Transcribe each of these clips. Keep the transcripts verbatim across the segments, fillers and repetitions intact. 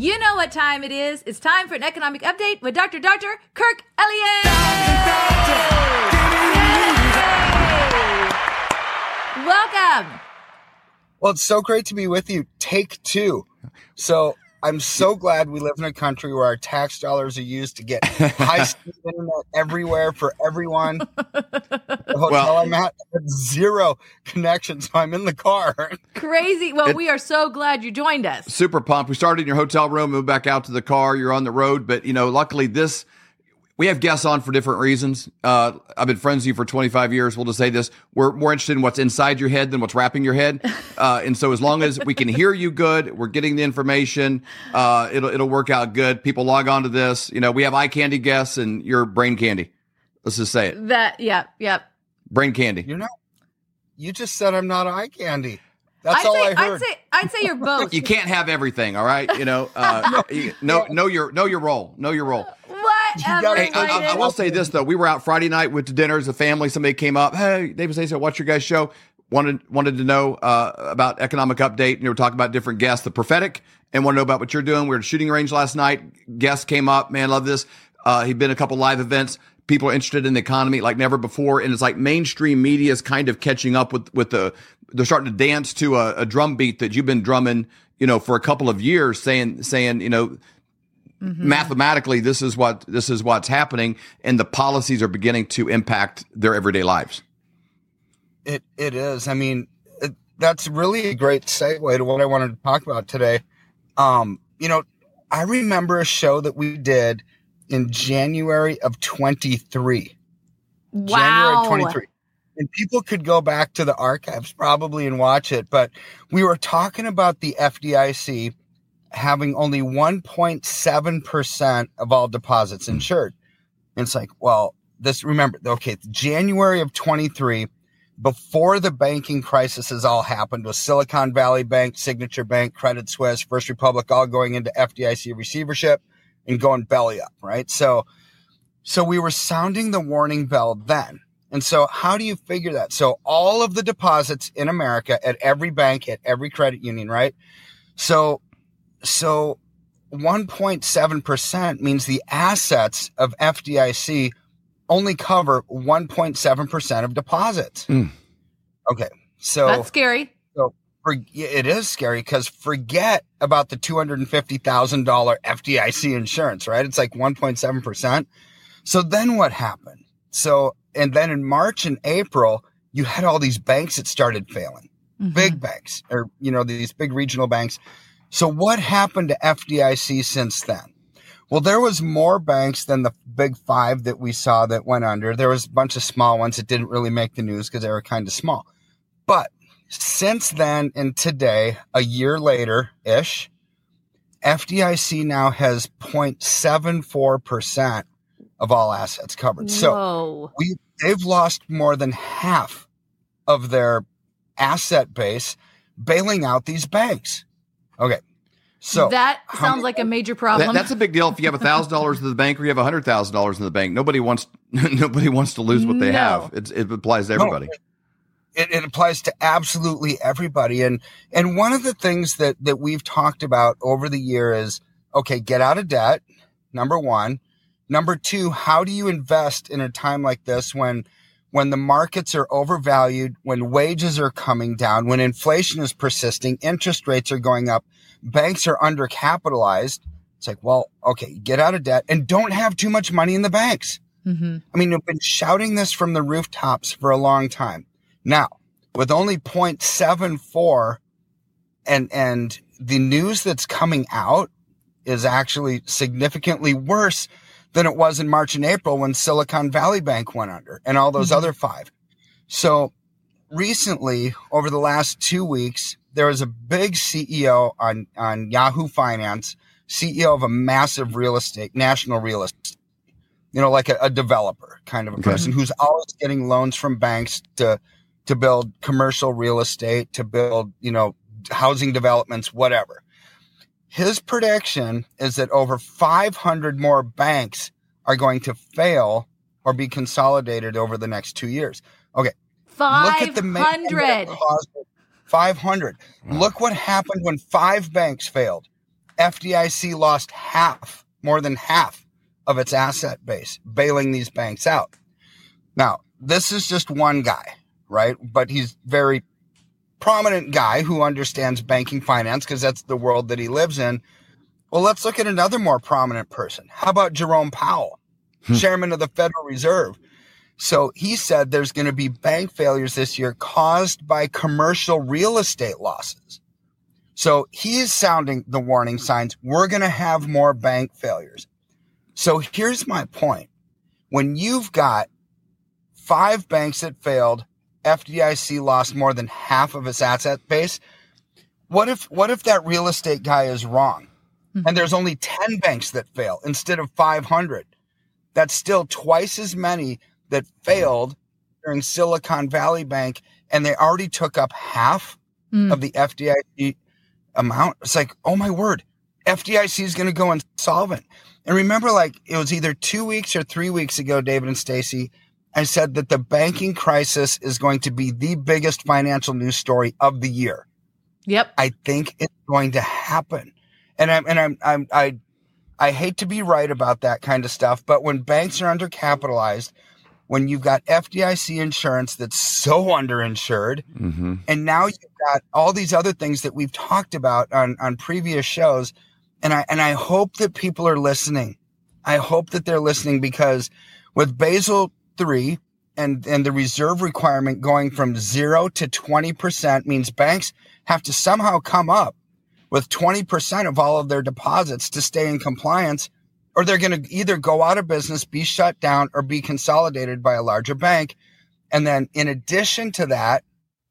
You know what time it is. It's time for an economic update with Doctor Doctor Kirk Elliott. Welcome. Well, it's so great to be with you. Take two. So I'm so glad we live in a country where our tax dollars are used to get high-speed internet everywhere for everyone. The hotel well, I'm at has zero connection, so I'm in the car. Crazy. Well, it, we are so glad you joined us. Super pumped. We started in your hotel room, moved back out to the car. You're on the road, but you know, luckily this. We have guests on for different reasons. Uh, I've been friends with you for twenty-five years. We'll just say this. We're more interested in what's inside your head than what's wrapping your head. Uh, and so as long as we can hear you good, we're getting the information, uh, it'll it'll work out good. People log on to this. You know, we have eye candy guests and you're brain candy. Let's just say it. That, yeah, yeah. Brain candy. You know, you just said I'm not eye candy. That's I'd all say, I heard. I'd say, I'd say you're both. You can't have everything, all right? You know, uh, you, know, know your know your role. Know your role. Whatever. Hey, I, I, I will say this, though. We were out Friday night with the dinner as a family. Somebody came up. Hey, David Stacey, what's your guys' show? Wanted wanted to know uh, about economic update. And you were talking about different guests, the prophetic, and want to know about what you're doing. We were at a shooting range last night. Guests came up. Man, love this. Uh, he'd been a couple live events. People are interested in the economy like never before. And it's like mainstream media is kind of catching up with, with the, they're starting to dance to a, a drum beat that you've been drumming, you know, for a couple of years saying, saying, you know, mm-hmm. mathematically, this is what, this is what's happening. And the policies are beginning to impact their everyday lives. It, it is. I mean, it, that's really a great segue to what I wanted to talk about today. Um, you know, I remember a show that we did in January of twenty-three. Wow. January of twenty-three. And people could go back to the archives probably and watch it. But we were talking about the F D I C having only one point seven percent of all deposits insured. And it's like, well, this, remember, okay, January of twenty-three, before the banking crisis has all happened with Silicon Valley Bank, Signature Bank, Credit Suisse, First Republic, all going into F D I C receivership and going belly up, right? So, so we were sounding the warning bell then. And so how do you figure that? So all of the deposits in America at every bank, at every credit union, right? So, so one point seven percent means the assets of F D I C only cover one point seven percent of deposits. Mm. Okay. So that's scary. So for, it is scary because forget about the two hundred fifty thousand dollars F D I C insurance, right? It's like one point seven percent. So then what happened? So, and then in March and April, you had all these banks that started failing, mm-hmm. big banks, or, you know, these big regional banks. So what happened to F D I C since then? Well, there was more banks than the big five that we saw that went under. There was a bunch of small ones that didn't really make the news because they were kind of small. But since then and today, a year later-ish, F D I C now has zero point seven four percent of all assets covered. Whoa. So we they've lost more than half of their asset base bailing out these banks. Okay. So that sounds like a major problem. That, that's a big deal. If you have a thousand dollars in the bank or you have a hundred thousand dollars in the bank, nobody wants nobody wants to lose what they no. have. It's, it applies to everybody. No, it, it applies to absolutely everybody. And and one of the things that that we've talked about over the year is, okay, get out of debt. Number one. Number two, how do you invest in a time like this when when the markets are overvalued, when wages are coming down, when inflation is persisting, interest rates are going up, banks are undercapitalized? It's like, well, okay, get out of debt and don't have too much money in the banks. Mm-hmm. I mean, we've been shouting this from the rooftops for a long time. Now, with only zero point seven four and and the news that's coming out is actually significantly worse than it was in March and April when Silicon Valley Bank went under and all those mm-hmm. other five. So recently, over the last two weeks, there was a big C E O on, on Yahoo Finance, C E O of a massive real estate, national real estate, you know, like a, a developer kind of a okay. person who's always getting loans from banks to, to build commercial real estate, to build, you know, housing developments, whatever. His prediction is that over five hundred more banks are going to fail or be consolidated over the next two years. Okay. five hundred. five hundred. Wow. Look what happened when five banks failed. F D I C lost half, more than half of its asset base, bailing these banks out. Now, this is just one guy, right? But he's very prominent guy who understands banking finance because that's the world that he lives in. Well, let's look at another more prominent person. How about Jerome Powell, hmm. chairman of the Federal Reserve? So he said there's going to be bank failures this year caused by commercial real estate losses. So he's sounding the warning signs. We're going to have more bank failures. So here's my point. When you've got five banks that failed, F D I C lost more than half of its asset base. What if, what if that real estate guy is wrong mm-hmm. and there's only ten banks that fail instead of five hundred? That's still twice as many that failed during Silicon Valley Bank, and they already took up half mm. of the F D I C amount. It's like, oh my word, F D I C is going to go insolvent. And remember, like it was either two weeks or three weeks ago, David and Stacy, I said that the banking crisis is going to be the biggest financial news story of the year. Yep. I think it's going to happen. And I'm, and I'm, I'm, I, I hate to be right about that kind of stuff, but when banks are undercapitalized, when you've got F D I C insurance that's so underinsured, mm-hmm. and now you've got all these other things that we've talked about on, on previous shows. And I, and I hope that people are listening. I hope that they're listening because with Basel three and, and the reserve requirement going from zero to twenty percent means banks have to somehow come up with twenty percent of all of their deposits to stay in compliance, or they're going to either go out of business, be shut down, or be consolidated by a larger bank. And then in addition to that,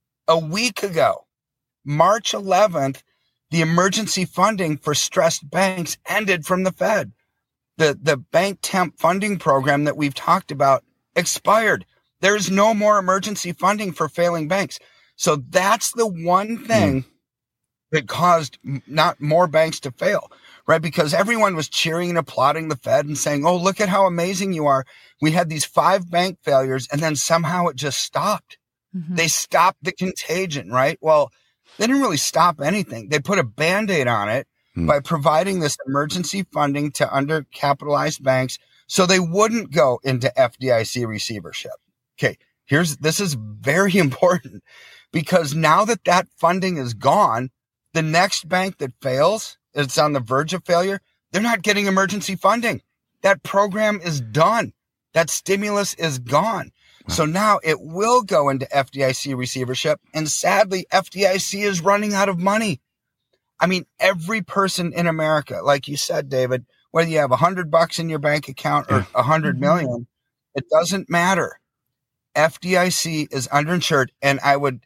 a week ago, March eleventh, the emergency funding for stressed banks ended from the Fed. The, the bank temp funding program that we've talked about expired. There's no more emergency funding for failing banks. So that's the one thing mm. that caused not more banks to fail, right? Because everyone was cheering and applauding the Fed and saying, oh, look at how amazing you are. We had these five bank failures and then somehow it just stopped. Mm-hmm. They stopped the contagion, right? Well, they didn't really stop anything. They put a Band-Aid on it mm. by providing this emergency funding to undercapitalized banks so they wouldn't go into F D I C receivership. Okay, here's, this is very important because now that that funding is gone, the next bank that fails, it's on the verge of failure, they're not getting emergency funding. That program is done. That stimulus is gone. Wow. So now it will go into F D I C receivership. And sadly, F D I C is running out of money. I mean, every person in America, like you said, David, whether you have a hundred bucks in your bank account or a hundred million, it doesn't matter. F D I C is underinsured. And I would,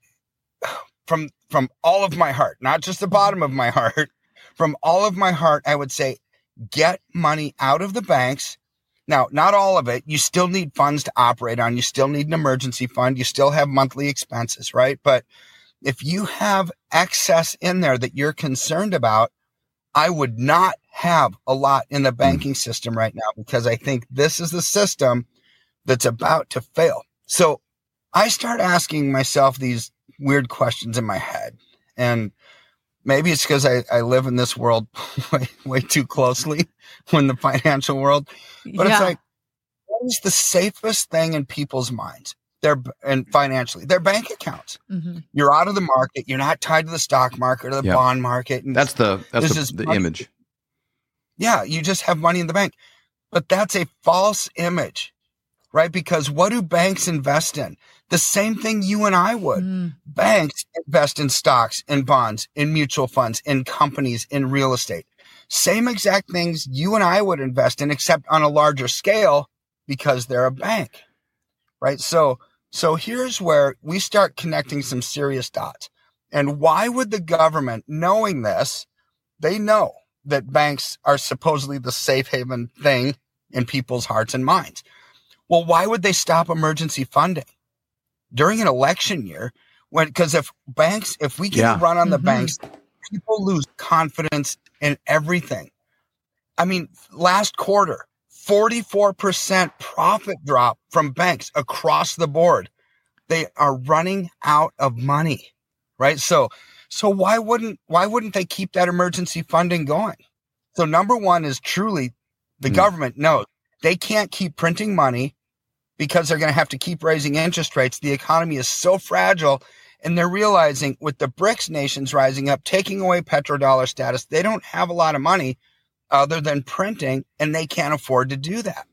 from, from all of my heart, not just the bottom of my heart, from all of my heart, I would say, get money out of the banks. Now, not all of it. You still need funds to operate on. You still need an emergency fund. You still have monthly expenses, right? But if you have excess in there that you're concerned about, I would not have a lot in the banking system right now because I think this is the system that's about to fail. So I start asking myself these weird questions in my head. And maybe it's because I, I live in this world way, way too closely in the financial world. But yeah. It's like, what is the safest thing in people's minds? Their, and financially, their bank accounts. Mm-hmm. You're out of the market. You're not tied to the stock market or the yep. bond market. And that's the, that's the, the image. Yeah. You just have money in the bank, but that's a false image, right? Because what do banks invest in? The same thing you and I would. Mm. Banks invest in stocks, in bonds, in mutual funds, in companies, in real estate. Same exact things you and I would invest in, except on a larger scale because they're a bank, right? So, so here's where we start connecting some serious dots. And why would the government, knowing this, they know that banks are supposedly the safe haven thing in people's hearts and minds. Well, why would they stop emergency funding during an election year? When, because if banks, if we get yeah. a run on the mm-hmm. banks, people lose confidence in everything. I mean, last quarter, forty-four percent profit drop from banks across the board. They are running out of money, right? So, so why wouldn't, why wouldn't they keep that emergency funding going? So number one is truly the mm. government knows they can't keep printing money because they're going to have to keep raising interest rates. The economy is so fragile, and they're realizing with the BRICS nations rising up, taking away petrodollar status, they don't have a lot of money other than printing, and they can't afford to do that.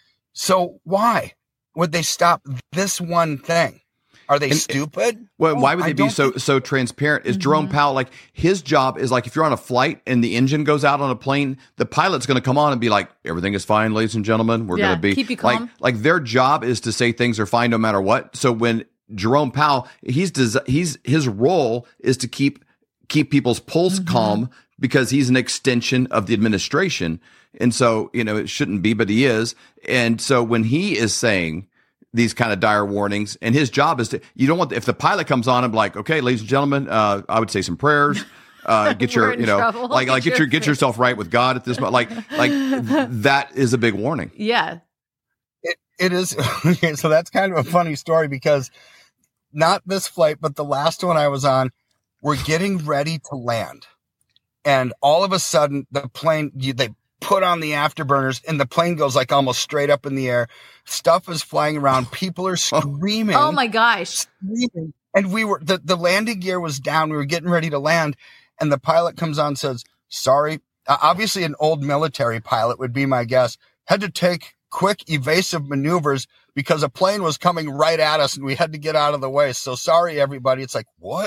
So why would they stop this one thing? Are they and, stupid? Well, why would they be so so transparent? Is mm-hmm. Jerome Powell, like, his job is like, if you're on a flight and the engine goes out on a plane, the pilot's going to come on and be like, everything is fine, ladies and gentlemen. We're yeah, going to be keep you calm. like, like their job is to say things are fine no matter what. So when Jerome Powell, he's des- he's his role is to keep keep people's pulse mm-hmm. calm because he's an extension of the administration. And so, you know, it shouldn't be, but he is. And so when he is saying these kind of dire warnings, and his job is to, you don't want, if the pilot comes on and be like, okay, ladies and gentlemen, uh, I would say some prayers, uh, get your, you know, trouble. like, like get your, get yourself right with God at this moment. Like, like that is a big warning. Yeah. It, it is. Okay, so that's kind of a funny story because not this flight, but the last one I was on, we're getting ready to land. And all of a sudden the plane, you, they put on the afterburners and the plane goes like almost straight up in the air. Stuff is flying around. People are screaming. Oh my gosh. Screaming. And we were, the, the landing gear was down. We were getting ready to land. And the pilot comes on and says, sorry. Uh, obviously an old military pilot would be my guess. Had to take quick evasive maneuvers because a plane was coming right at us and we had to get out of the way. So sorry, everybody. It's like, what?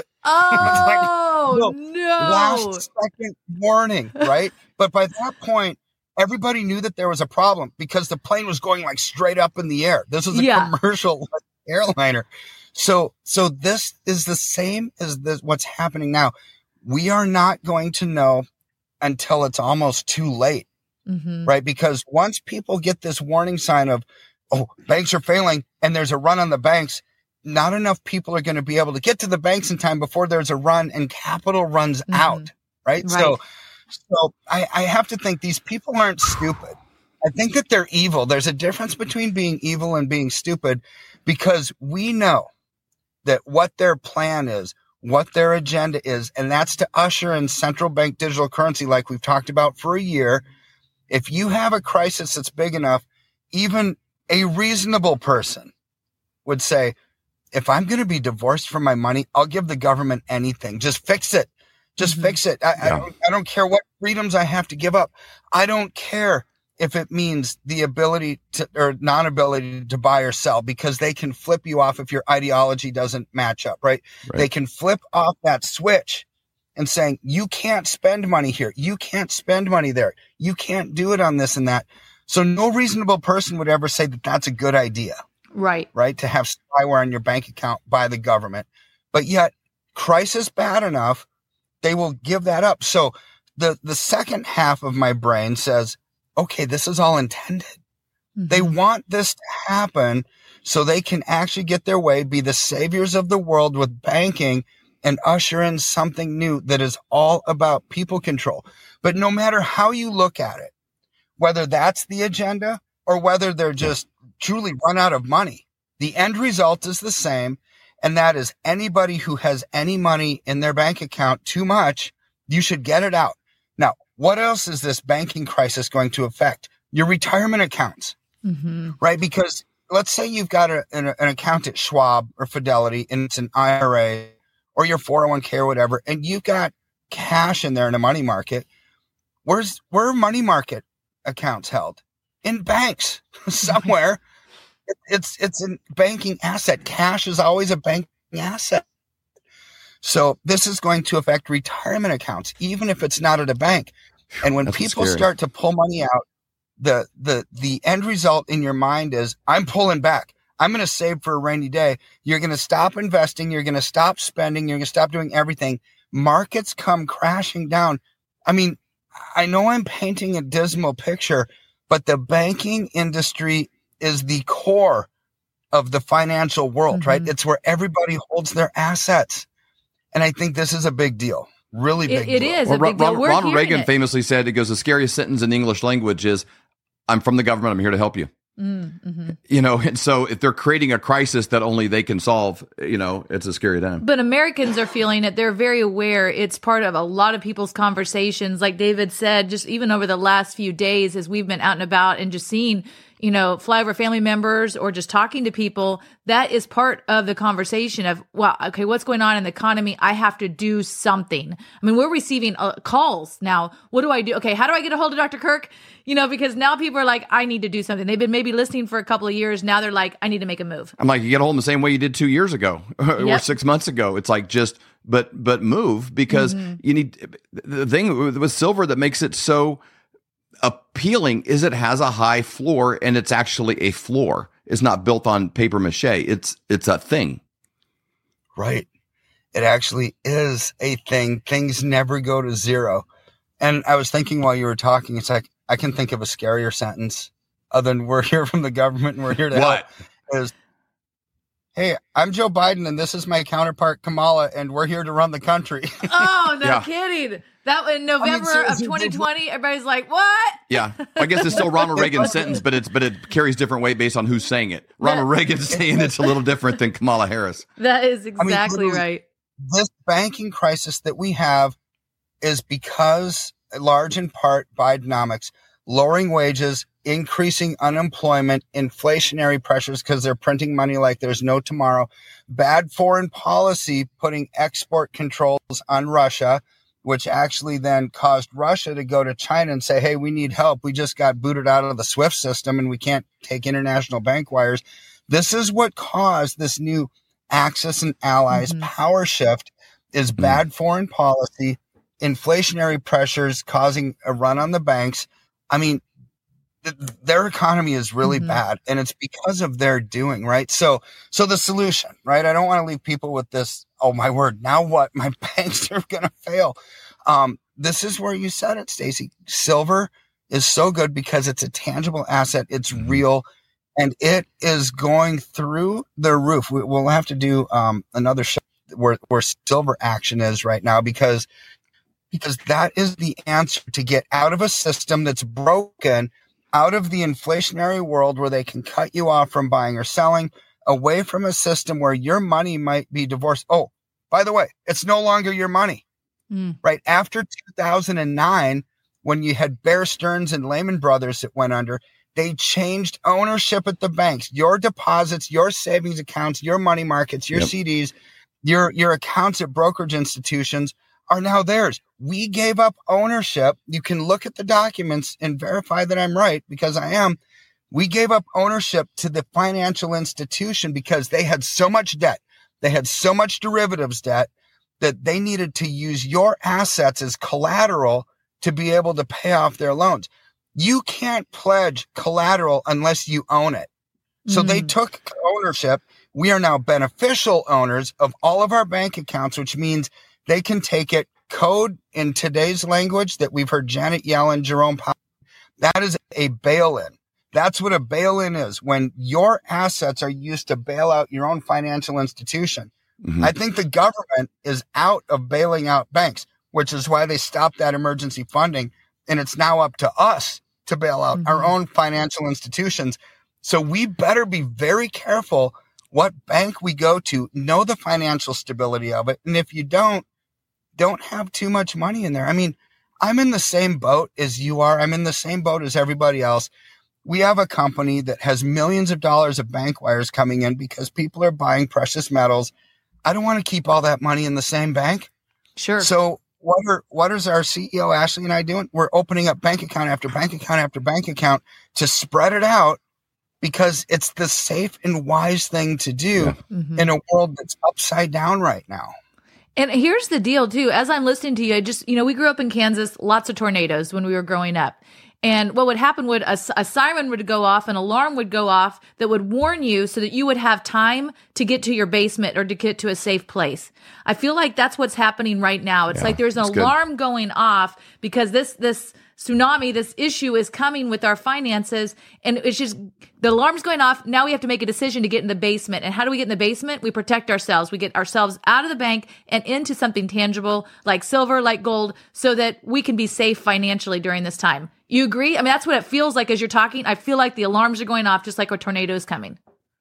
Oh, like, no, no. Last second warning, right? But by that point, everybody knew that there was a problem because the plane was going like straight up in the air. This was a yeah. commercial airliner. So, so this is the same as this, what's happening now. We are not going to know until it's almost too late, mm-hmm. right? Because once people get this warning sign of, oh, banks are failing and there's a run on the banks, not enough people are going to be able to get to the banks in time before there's a run and capital runs mm-hmm. out, right? right? So, so I, I have to think these people aren't stupid. I think that they're evil. There's a difference between being evil and being stupid because we know that what their plan is, what their agenda is, and that's to usher in central bank digital currency like we've talked about for a year. If you have a crisis that's big enough, even a reasonable person would say, if I'm going to be divorced from my money, I'll give the government anything. Just fix it. Just mm-hmm. fix it. I, yeah. I, don't, I don't care what freedoms I have to give up. I don't care if it means the ability to, or non-ability to buy or sell, because they can flip you off if your ideology doesn't match up, right? right? They can flip off that switch and saying, you can't spend money here. You can't spend money there. You can't do it on this and that. So no reasonable person would ever say that that's a good idea. Right. Right. To have spyware on your bank account by the government. But yet, crisis bad enough, they will give that up. So the, the second half of my brain says, okay, this is all intended. Mm-hmm. They want this to happen so they can actually get their way, be the saviors of the world with banking, and usher in something new that is all about people control. But no matter how you look at it, whether that's the agenda or whether they're just truly run out of money, the end result is the same. And that is anybody who has any money in their bank account too much, you should get it out. Now, what else is this banking crisis going to affect? Your retirement accounts, mm-hmm. right? Because let's say you've got a, an, an account at Schwab or Fidelity and it's an I R A or your four oh one k or whatever, and you've got cash in there in a money market. Where's, where are money market accounts held? In banks somewhere. it, it's, it's a banking asset. Cash is always a banking asset. So this is going to affect retirement accounts, even if it's not at a bank. And when That's people scary. start to pull money out, the, the, the end result in your mind is, I'm pulling back. I'm going to save for a rainy day. You're going to stop investing. You're going to stop spending. You're going to stop doing everything. Markets come crashing down. I mean, I know I'm painting a dismal picture, but the banking industry is the core of the financial world, mm-hmm. right? It's where everybody holds their assets. And I think this is a big deal. Really big it, deal. It is well, a big deal. Ronald, Ronald Reagan it. famously said, it goes, the scariest sentence in the English language is, I'm from the government. I'm here to help you. Mm-hmm. You know, and so if they're creating a crisis that only they can solve, you know, it's a scary time. But Americans are feeling it. They're very aware. It's part of a lot of people's conversations. Like David said, just even over the last few days, as we've been out and about and just seeing, you know, flyover family members or just talking to people, that is part of the conversation of, well, okay, what's going on in the economy? I have to do something. I mean, we're receiving uh, calls now. What do I do? Okay, how do I get a hold of Doctor Kirk? You know, because now people are like, I need to do something. They've been maybe listening for a couple of years. Now they're like, I need to make a move. I'm like, you get a hold of them the same way you did two years ago or Yep. six months ago. It's like just, but, but move because Mm-hmm. you need, the thing with, with silver that makes it so appealing is it has a high floor, and it's actually a floor. It's not built on paper mache. It's it's a thing. Right. It actually is a thing. Things never go to zero. And I was thinking while you were talking, it's like, I can think of a scarier sentence other than we're here from the government and we're here to What? help. Is, hey, I'm Joe Biden and this is my counterpart Kamala and we're here to run the country. Oh, no Yeah. kidding. That in November of seriously, twenty twenty, everybody's like, what? Yeah, I guess it's still Ronald Reagan's sentence, but it's but it carries different weight based on who's saying it. Ronald Reagan's saying it's a little different than Kamala Harris. That is exactly literally, right. This banking crisis that we have is because, large in part, Bidenomics, lowering wages, increasing unemployment, inflationary pressures because they're printing money like there's no tomorrow, bad foreign policy, putting export controls on Russia, which actually then caused Russia to go to China and say, hey, we need help. We just got booted out of the SWIFT system and we can't take international bank wires. This is what caused this new Axis and allies Mhm. power shift is bad foreign policy, inflationary pressures causing a run on the banks. I mean, th- their economy is really Mhm. bad, and it's because of their doing, right? So, so the solution, right? I don't want to leave people with this, oh my word, now what? My banks are going to fail. Um, this is where you said it, Stacey. Silver is so good because it's a tangible asset. It's real. And it is going through the roof. We, we'll have to do um, another show where, where silver action is right now because, because that is the answer to get out of a system that's broken, out of the inflationary world where they can cut you off from buying or selling, away from a system where your money might be divorced. Oh, by the way, it's no longer your money. Mm. Right after two thousand nine, when you had Bear Stearns and Lehman Brothers that went under, they changed ownership at the banks. Your deposits, your savings accounts, your money markets, your Yep. C Ds, your, your accounts at brokerage institutions are now theirs. We gave up ownership. You can look at the documents and verify that I'm right because I am. We gave up ownership to the financial institution because they had so much debt. They had so much derivatives debt that they needed to use your assets as collateral to be able to pay off their loans. You can't pledge collateral unless you own it. So they Mm. took ownership. We are now beneficial owners of all of our bank accounts, which means they can take it code in today's language that we've heard Janet Yellen, Jerome Powell. That is a bail-in. That's what a bail-in is, when your assets are used to bail out your own financial institution. Mhm. I think the government is out of bailing out banks, which is why they stopped that emergency funding. And it's now up to us to bail out Mhm. our own financial institutions. So we better be very careful what bank we go to, know the financial stability of it. And if you don't, don't have too much money in there. I mean, I'm in the same boat as you are. I'm in the same boat as everybody else. We have a company that has millions of dollars of bank wires coming in because people are buying precious metals. I don't want to keep all that money in the same bank. Sure. So what are what is our C E O Ashley and I doing? We're opening up bank account after bank account after bank account to spread it out because it's the safe and wise thing to do Yeah. Mhm. in a world that's upside down right now. And here's the deal too. As I'm listening to you, I just, you know, we grew up in Kansas, lots of tornadoes when we were growing up. And what would happen would a, a siren would go off, an alarm would go off that would warn you so that you would have time to get to your basement or to get to a safe place. I feel like that's what's happening right now. It's Yeah, like there's an that's good. alarm going off because this, this, tsunami, this issue is coming with our finances, and it's just the alarm's going off. Now we have to make a decision to get in the basement. And how do we get in the basement? We protect ourselves. We get ourselves out of the bank and into something tangible like silver, like gold, so that we can be safe financially during this time. You agree? I mean, that's what it feels like as you're talking. I feel like the alarms are going off just like a tornado is coming.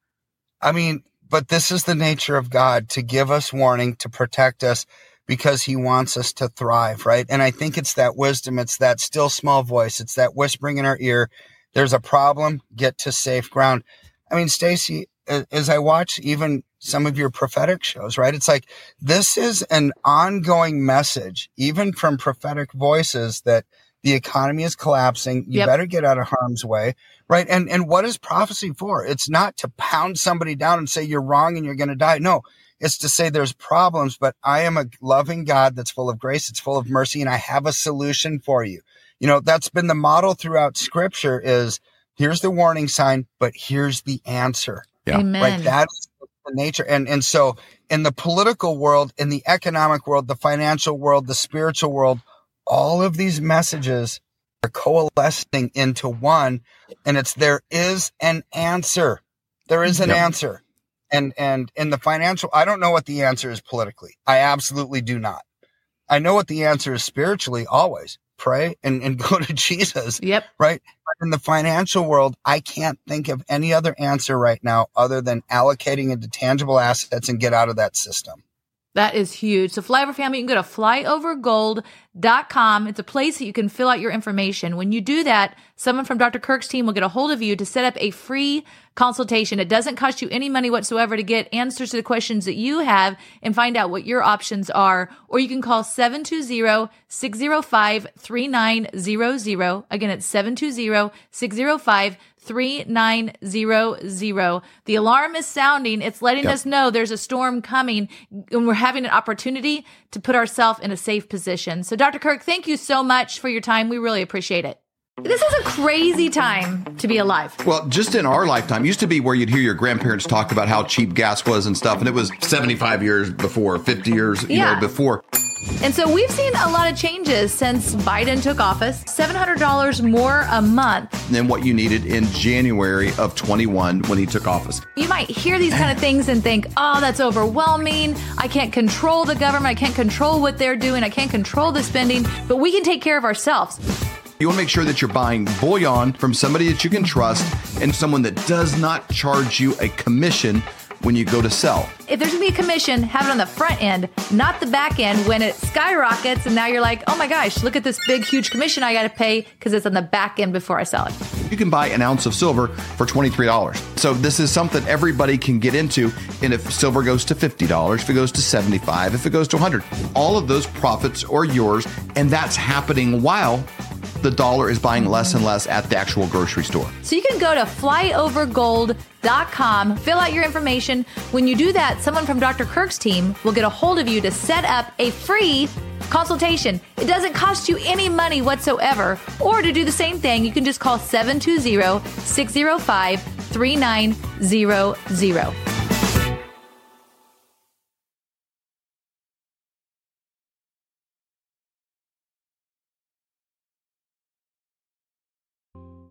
I mean, but this is the nature of God, to give us warning, to protect us, because he wants us to thrive, right? And I think it's that wisdom. It's that still small voice. It's that whispering in our ear. There's a problem. Get to safe ground. I mean, Stacey, as I watch even some of your prophetic shows, right? It's like, this is an ongoing message, even from prophetic voices, that the economy is collapsing. You Yep. better get out of harm's way, right? And, and what is prophecy for? It's not to pound somebody down and say you're wrong and you're going to die. No, it's to say there's problems, but I am a loving God that's full of grace. It's full of mercy. And I have a solution for you. You know, that's been the model throughout scripture is, here's the warning sign, but here's the answer. Yeah. Amen. Right. That's the nature. And, and so in the political world, in the economic world, the financial world, the spiritual world, all of these messages are coalescing into one, and it's, there is an answer. There is an Yep. answer. And, and in the financial, I don't know what the answer is politically. I absolutely do not. I know what the answer is spiritually, always pray and, and go to Jesus. Yep. Right. But in the financial world, I can't think of any other answer right now other than allocating into tangible assets and get out of that system. That is huge. So Flyover family, you can go to flyover gold dot com. It's a place that you can fill out your information. When you do that, someone from Doctor Kirk's team will get a hold of you to set up a free consultation. It doesn't cost you any money whatsoever to get answers to the questions that you have and find out what your options are. Or you can call seven two zero, six zero five, three nine zero zero. Again, it's seven two zero, six zero five, three nine zero zero. The alarm is sounding. It's letting Yep. us know there's a storm coming, and we're having an opportunity to put ourselves in a safe position. So Doctor Kirk, thank you so much for your time. We really appreciate it. This is a crazy time to be alive. Well, just in our lifetime, used to be where you'd hear your grandparents talk about how cheap gas was and stuff, and it was seventy-five years before, fifty years, you Yeah. know, before. And so we've seen a lot of changes since Biden took office. seven hundred dollars more a month. Than what you needed in January of twenty-one when he took office. You might hear these kind of things and think, oh, that's overwhelming. I can't control the government. I can't control what they're doing. I can't control the spending, but we can take care of ourselves. You want to make sure that you're buying bullion from somebody that you can trust and someone that does not charge you a commission when you go to sell. If there's going to be a commission, have it on the front end, not the back end when it skyrockets. And now you're like, oh my gosh, look at this big, huge commission I got to pay because it's on the back end before I sell it. You can buy an ounce of silver for twenty-three dollars. So this is something everybody can get into. And if silver goes to fifty dollars, if it goes to seventy-five dollars, if it goes to one hundred dollars, all of those profits are yours. And that's happening while the dollar is buying less and less at the actual grocery store. So you can go to flyover gold dot com, fill out your information. When you do that, someone from Doctor Kirk's team will get a hold of you to set up a free consultation. It doesn't cost you any money whatsoever. Or to do the same thing, you can just call seven two zero, six zero five, three nine zero zero.